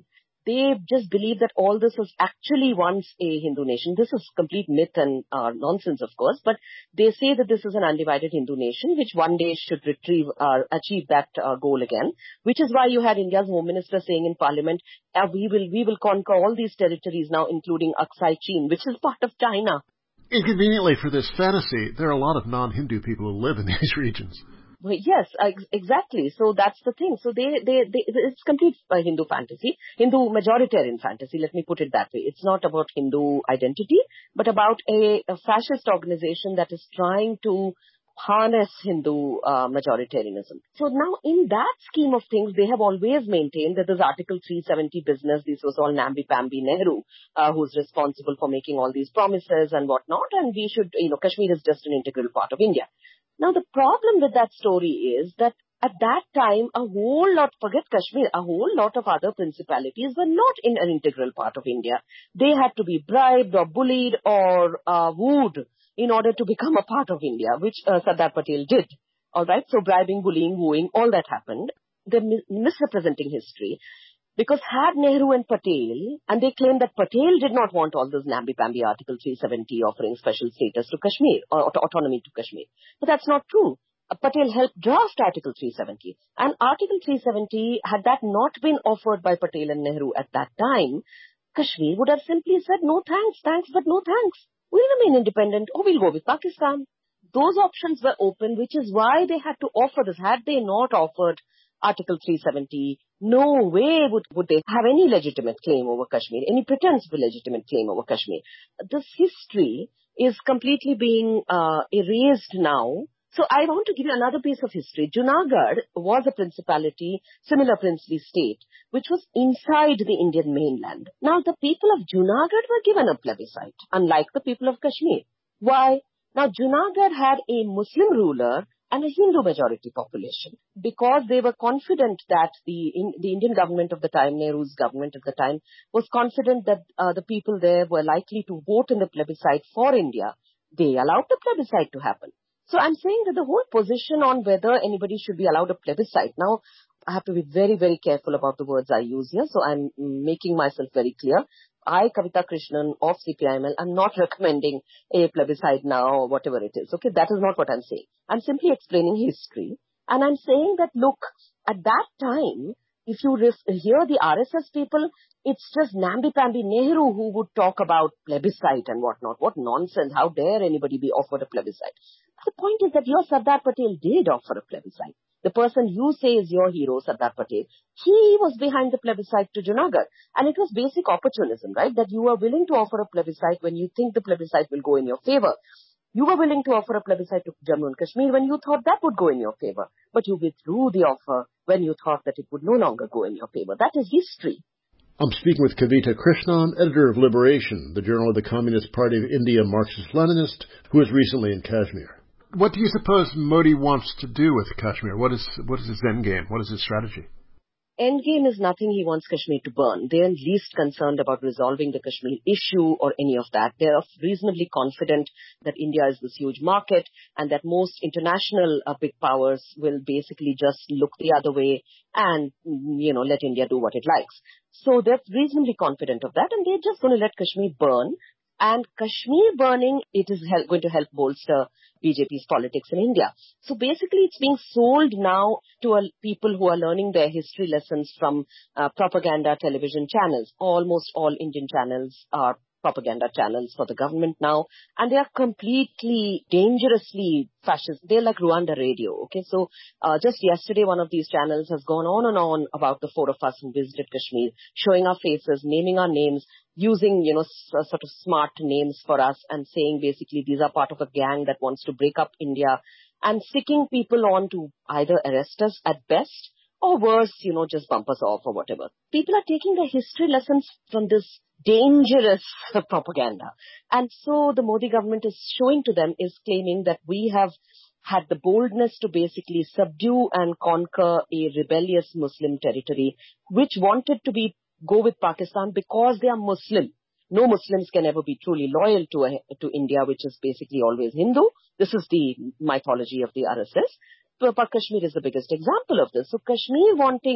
they just believe that all this was actually once a Hindu nation. This is complete myth and uh, nonsense, of course, but they say that this is an undivided Hindu nation, which one day should retrieve, uh, achieve that uh, goal again, which is why you had India's Home Minister saying in Parliament, uh, we will we will conquer all these territories now, including Aksai Chin, which is part of China. Inconveniently for this fantasy, there are a lot of non-Hindu people who live in these regions. Well, yes, ex- exactly. So that's the thing. So they, they, they it's complete uh, Hindu fantasy, Hindu majoritarian fantasy. Let me put it that way. It's not about Hindu identity, but about a, a fascist organization that is trying to harness Hindu uh, majoritarianism. So now in that scheme of things, they have always maintained that this Article three seventy business, this was all namby-pamby Nehru, uh, who's responsible for making all these promises and whatnot, and we should, you know, Kashmir is just an integral part of India. Now, the problem with that story is that at that time, a whole lot, forget Kashmir, a whole lot of other principalities were not in an integral part of India. They had to be bribed or bullied or uh, wooed in order to become a part of India, which uh, Sardar Patel did. All right, so bribing, bullying, wooing, all that happened. They're mis- misrepresenting history. Because had Nehru and Patel, and they claim that Patel did not want all those namby-pamby Article three seventy offering special status to Kashmir, or auto- autonomy to Kashmir. But that's not true. Uh, Patel helped draft Article three seventy. And Article three seventy, had that not been offered by Patel and Nehru at that time, Kashmir would have simply said, no thanks, thanks, but no thanks. We'll remain independent, or we'll go with Pakistan. Those options were open, which is why they had to offer this. Had they not offered Article three seventy, no way would, would they have any legitimate claim over Kashmir, any pretense of a legitimate claim over Kashmir. This history is completely being uh, erased now. So I want to give you another piece of history. Junagadh was a principality, similar princely state, which was inside the Indian mainland. Now, the people of Junagadh were given a plebiscite, unlike the people of Kashmir. Why? Now, Junagadh had a Muslim ruler and a Hindu majority population, because they were confident that the in, the Indian government of the time, Nehru's government at the time, was confident that uh, the people there were likely to vote in the plebiscite for India. They allowed the plebiscite to happen. So I'm saying that the whole position on whether anybody should be allowed a plebiscite, now I have to be very, very careful about the words I use here, so I'm making myself very clear. I, Kavita Krishnan of C P I M L, am not recommending a plebiscite now or whatever it is. Okay, that is not what I'm saying. I'm simply explaining history. And I'm saying that, look, at that time, if you ref- hear the R S S people, it's just namby-pamby Nehru who would talk about plebiscite and whatnot. What nonsense. How dare anybody be offered a plebiscite? The point is that your Sardar Patel did offer a plebiscite. The person you say is your hero, Sardar Patel, he was behind the plebiscite to Junagadh. And it was basic opportunism, right? That you are willing to offer a plebiscite when you think the plebiscite will go in your favor. You were willing to offer a plebiscite to Jammu and Kashmir when you thought that would go in your favor. But you withdrew the offer when you thought that it would no longer go in your favor. That is history. I'm speaking with Kavita Krishnan, editor of Liberation, the journal of the Communist Party of India Marxist-Leninist, who was recently in Kashmir. What do you suppose Modi wants to do with Kashmir? What is what is his end game? What is his strategy? Endgame is nothing. He wants Kashmir to burn. They are least concerned about resolving the Kashmir issue or any of that. They are reasonably confident that India is this huge market and that most international uh, big powers will basically just look the other way and, you know, let India do what it likes. So they're reasonably confident of that, and they're just going to let Kashmir burn. And Kashmir burning, it is help, going to help bolster B J P's politics in India. So basically it's being sold now to uh, people who are learning their history lessons from uh, propaganda television channels. Almost all Indian channels are propaganda channels for the government now, and they are completely dangerously fascist. They're like Rwanda radio, okay? So uh, just yesterday, one of these channels has gone on and on about the four of us who visited Kashmir, showing our faces, naming our names, using, you know, s- sort of smart names for us, and saying basically these are part of a gang that wants to break up India, and sicking people on to either arrest us at best, or worse, you know, just bump us off or whatever. People are taking their history lessons from this dangerous propaganda. And so the Modi government is showing to them, is claiming that we have had the boldness to basically subdue and conquer a rebellious Muslim territory, which wanted to be go with Pakistan because they are Muslim. No Muslims can ever be truly loyal to a, to India, which is basically always Hindu. This is the mythology of the R S S. But Kashmir is the biggest example of this. So Kashmir wanting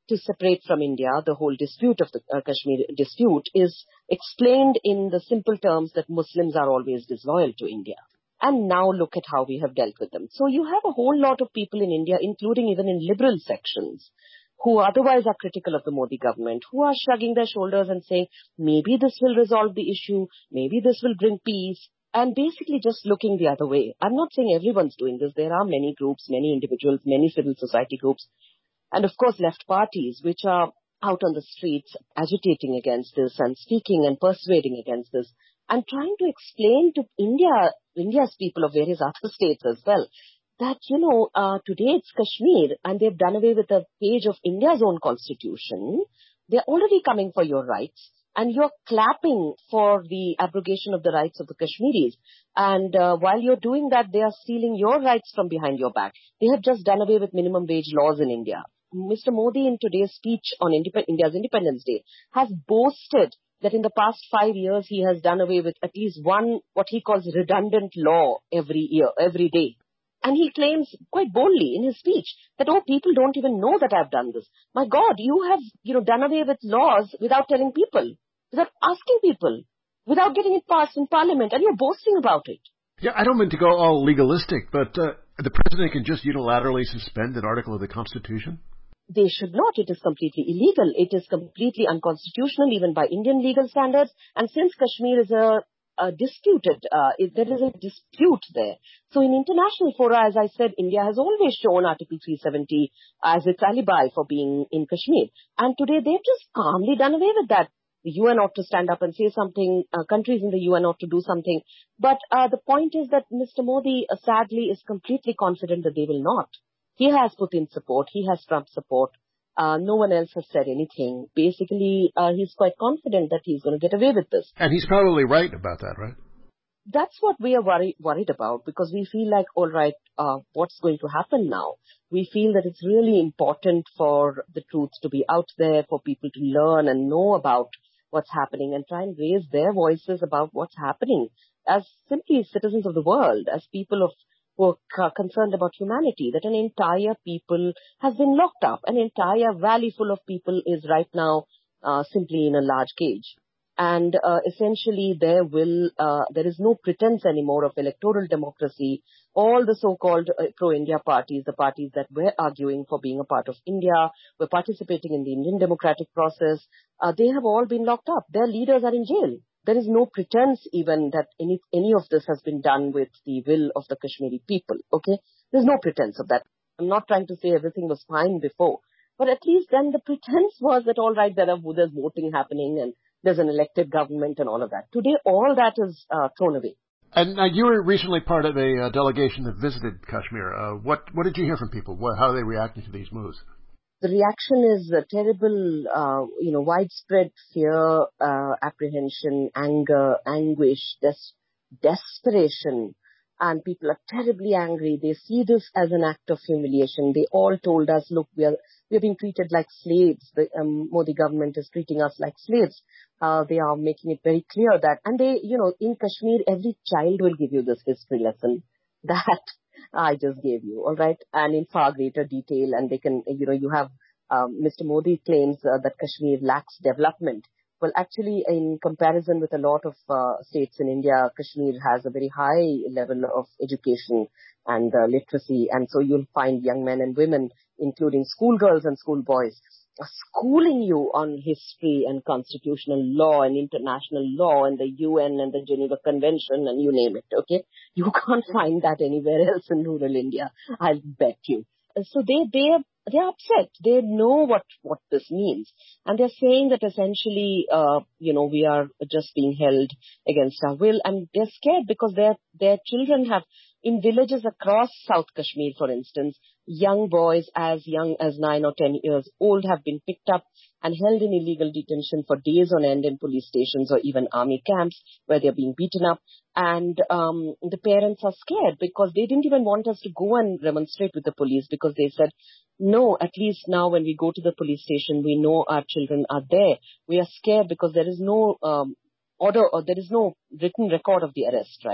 to separate from India, the whole dispute of the uh, Kashmir dispute, is explained in the simple terms that Muslims are always disloyal to India. And now look at how we have dealt with them. So you have a whole lot of people in India, including even in liberal sections, who otherwise are critical of the Modi government, who are shrugging their shoulders and saying, maybe this will resolve the issue, maybe this will bring peace, and basically just looking the other way. I'm not saying everyone's doing this. There are many groups, many individuals, many civil society groups, and of course left parties, which are out on the streets agitating against this and speaking and persuading against this and trying to explain to India, India's people of various other states as well, that, you know, uh, today it's Kashmir and they've done away with a page of India's own constitution. They're already coming for your rights and you're clapping for the abrogation of the rights of the Kashmiris. And uh, while you're doing that, they are stealing your rights from behind your back. They have just done away with minimum wage laws in India. Mister Modi in today's speech on Indep- India's Independence Day has boasted that in the past five years he has done away with at least one, what he calls redundant law every year, every day. And he claims quite boldly in his speech that, oh, people don't even know that I've done this. My God, you have, you know, done away with laws without telling people, without asking people, without getting it passed in Parliament, and you're boasting about it. Yeah, I don't mean to go all legalistic, but uh, the president can just unilaterally suspend an article of the Constitution? They should not. It is completely illegal. It is completely unconstitutional, even by Indian legal standards. And since Kashmir is a, a disputed, uh, it, there is a dispute there. So in international fora, as I said, India has always shown Article three seventy as its alibi for being in Kashmir. And today they've just calmly done away with that. The U N ought to stand up and say something. Uh, countries in the U N ought to do something. But uh, the point is that Mister Modi, uh, sadly, is completely confident that they will not. He has Putin support. He has Trump support. Uh, no one else has said anything. Basically, uh, he's quite confident that he's going to get away with this. And he's probably right about that, right? That's what we are worry- worried about because we feel like, all right, uh, what's going to happen now? We feel that it's really important for the truth to be out there, for people to learn and know about what's happening and try and raise their voices about what's happening as simply citizens of the world, as people of who are concerned about humanity, that an entire people has been locked up. An entire valley full of people is right now uh, simply in a large cage. And uh, essentially there will, uh, there is no pretense anymore of electoral democracy. All the so-called uh, pro-India parties, the parties that were arguing for being a part of India, were participating in the Indian democratic process, uh, they have all been locked up. Their leaders are in jail. There is no pretense even that any any of this has been done with the will of the Kashmiri people, okay? There's no pretense of that. I'm not trying to say everything was fine before, but at least then the pretense was that, all right, there are, there's voting happening and there's an elected government and all of that. Today, all that is uh, thrown away. And uh, you were recently part of a uh, delegation that visited Kashmir. Uh, what what did you hear from people? What, how are they reacting to these moves? The reaction is a terrible, uh, you know, widespread fear, uh, apprehension, anger, anguish, des- desperation. And people are terribly angry. They see this as an act of humiliation. They all told us, look, we are we are being treated like slaves. The um, Modi government is treating us like slaves. Uh, they are making it very clear that, and they, you know, in Kashmir, every child will give you this history lesson that I just gave you, all right, and in far greater detail. And they can, you know, you have um, Mister Modi claims uh, that Kashmir lacks development. Well, actually, in comparison with a lot of uh, states in India, Kashmir has a very high level of education and uh, literacy. And so you'll find young men and women, including schoolgirls and schoolboys, schooling you on history and constitutional law and international law and the U N and the Geneva Convention and you name it, okay? You can't find that anywhere else in rural India, I'll bet you. So they, they are, they're upset. They know what, what this means. And they're saying that essentially, uh, you know, we are just being held against our will. And they're scared because their, their children have, in villages across South Kashmir, for instance, young boys as young as nine or ten years old have been picked up and held in illegal detention for days on end in police stations or even army camps where they're being beaten up. And um, the parents are scared because they didn't even want us to go and remonstrate with the police because they said, no, at least now when we go to the police station, we know our children are there. We are scared because there is no um, order or there is no written record of the arrest, right?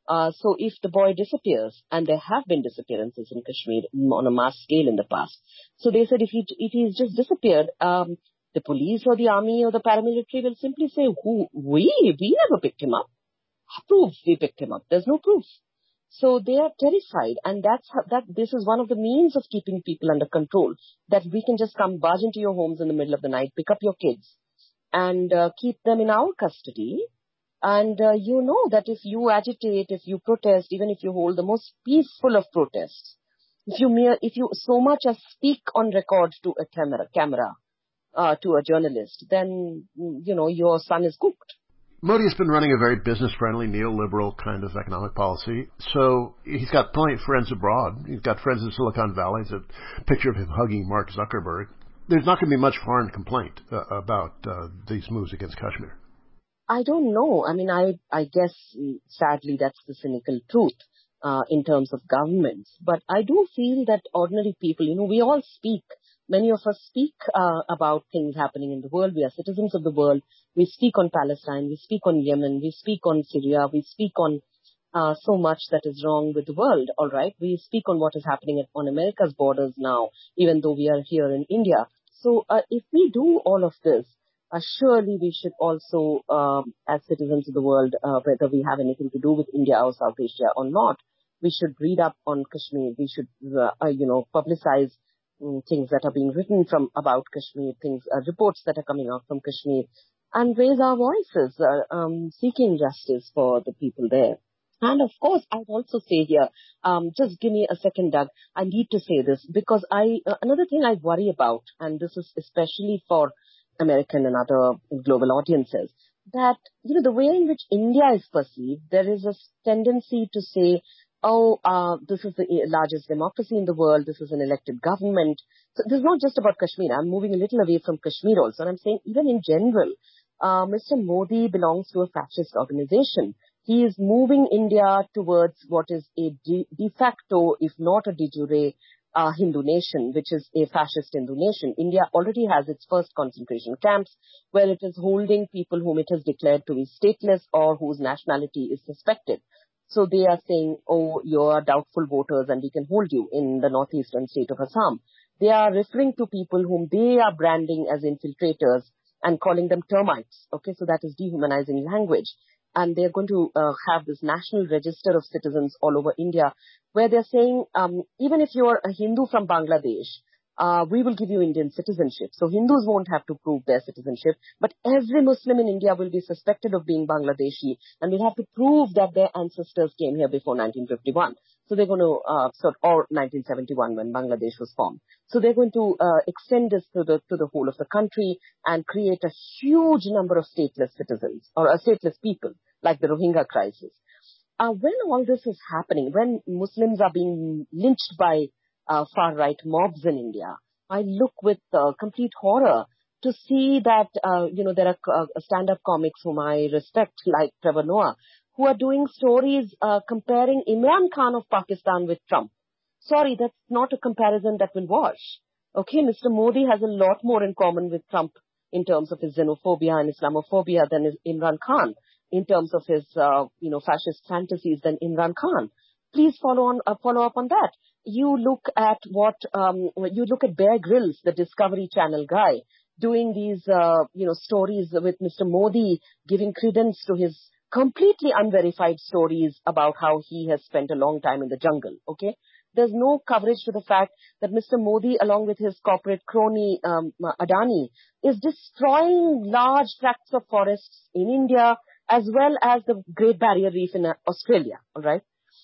Uh, so if the boy disappears, and there have been disappearances in Kashmir on a mass scale in the past, so they said if he if he's just disappeared, um, the police or the army or the paramilitary will simply say, "Who we we never picked him up. Proof we picked him up. There's no proof." So they are terrified, and that's how, that. This is one of the means of keeping people under control. That we can just come barge into your homes in the middle of the night, pick up your kids, and uh, keep them in our custody. And uh, you know that if you agitate, if you protest, even if you hold the most peaceful of protests, if you mere, if you so much as speak on record to a camera, camera, uh, to a journalist, then you know your son is cooked. Modi has been running a very business-friendly, neoliberal kind of economic policy, so he's got plenty of friends abroad. He's got friends in Silicon Valley. There's a picture of him hugging Mark Zuckerberg. There's not going to be much foreign complaint uh, about uh, these moves against Kashmir. I don't know. I mean, I I guess, sadly, that's the cynical truth uh, in terms of governments. But I do feel that ordinary people, you know, we all speak. Many of us speak uh, about things happening in the world. We are citizens of the world. We speak on Palestine. We speak on Yemen. We speak on Syria. We speak on uh, so much that is wrong with the world, all right? We speak on what is happening at, on America's borders now, even though we are here in India. So uh, if we do all of this, Uh, surely we should also, um, as citizens of the world, uh, whether we have anything to do with India or South Asia or not, we should read up on Kashmir. We should, uh, uh, you know, publicize um, things that are being written from about Kashmir, things, uh, reports that are coming out from Kashmir, and raise our voices, uh, um, seeking justice for the people there. And of course, I'd also say here, um, just give me a second, Doug. I need to say this because I uh, another thing I worry about, and this is especially for American and other global audiences, that, you know, the way in which India is perceived, there is a tendency to say, oh, uh, this is the largest democracy in the world, this is an elected government. So this is not just about Kashmir. I'm moving a little away from Kashmir also, and I'm saying even in general, uh, Mister Modi belongs to a fascist organization. He is moving India towards what is a de, de facto, if not a de jure, Uh, Hindu nation, which is a fascist Hindu nation. India already has its first concentration camps where it is holding people whom it has declared to be stateless or whose nationality is suspected. So they are saying, oh, you are doubtful voters and we can hold you in the northeastern state of Assam. They are referring to people whom they are branding as infiltrators and calling them termites. Okay, so that is dehumanizing language. And they're going to uh, have this national register of citizens all over India, where they're saying, um, even if you're a Hindu from Bangladesh, uh, we will give you Indian citizenship. So Hindus won't have to prove their citizenship, but every Muslim in India will be suspected of being Bangladeshi, and will have to prove that their ancestors came here before nineteen fifty-one. So they're going to, uh, sort or nineteen seventy-one when Bangladesh was formed. So they're going to uh, extend this to the to the whole of the country and create a huge number of stateless citizens or uh, stateless people, like the Rohingya crisis. Uh, when all this is happening, when Muslims are being lynched by uh, far-right mobs in India, I look with uh, complete horror to see that, uh, you know, there are uh, stand-up comics whom I respect, like Trevor Noah, who are doing stories uh, comparing Imran Khan of Pakistan with Trump. Sorry, that's not a comparison that will wash. Okay, Mister Modi has a lot more in common with Trump in terms of his xenophobia and Islamophobia than is Imran Khan. In terms of his, uh, you know, fascist fantasies than Imran Khan. Please follow on, uh, follow up on that. You look at what, um, you look at Bear Grylls, the Discovery Channel guy, doing these, uh, you know, stories with Mister Modi, giving credence to his completely unverified stories about how he has spent a long time in the jungle, okay? There's no coverage to the fact that Mister Modi, along with his corporate crony, um, Adani, is destroying large tracts of forests in India, as well as the Great Barrier Reef in uh, Australia, all right?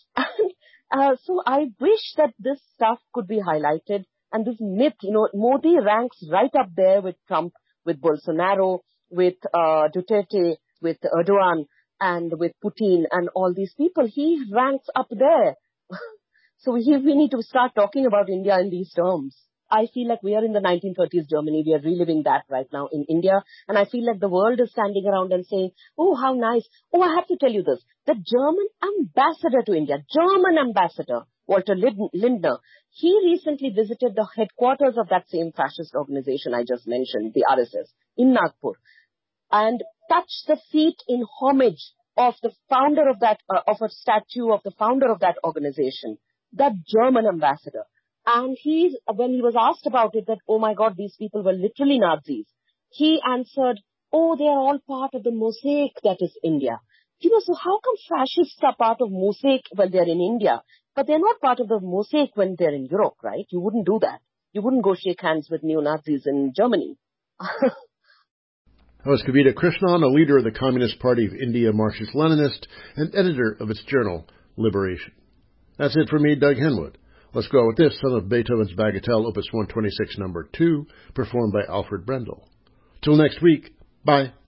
uh, so I wish that this stuff could be highlighted, and this myth, you know, Modi ranks right up there with Trump, with Bolsonaro, with uh, Duterte, with Erdogan, and with Putin, and all these people. He ranks up there. So we, we need to start talking about India in these terms. I feel like we are in the nineteen thirties Germany. We are reliving that right now in India. And I feel like the world is standing around and saying, oh, how nice. Oh, I have to tell you this. The German ambassador to India, German ambassador, Walter Lindner, he recently visited the headquarters of that same fascist organization I just mentioned, the R S S, in Nagpur, and touched the feet in homage of the founder of that, uh, of a statue of the founder of that organization, that German ambassador. And he, when he was asked about it, that, oh my God, these people were literally Nazis, he answered, oh, they are all part of the mosaic that is India. You know, so how come fascists are part of mosaic when they're in India, but they're not part of the mosaic when they're in Europe, right? You wouldn't do that. You wouldn't go shake hands with neo-Nazis in Germany. That was Kavita Krishnan, a leader of the Communist Party of India Marxist-Leninist and editor of its journal, Liberation. That's it for me, Doug Henwood. Let's go with this, son of Beethoven's Bagatelle, Opus one twenty-six, number two, performed by Alfred Brendel. Till next week, bye.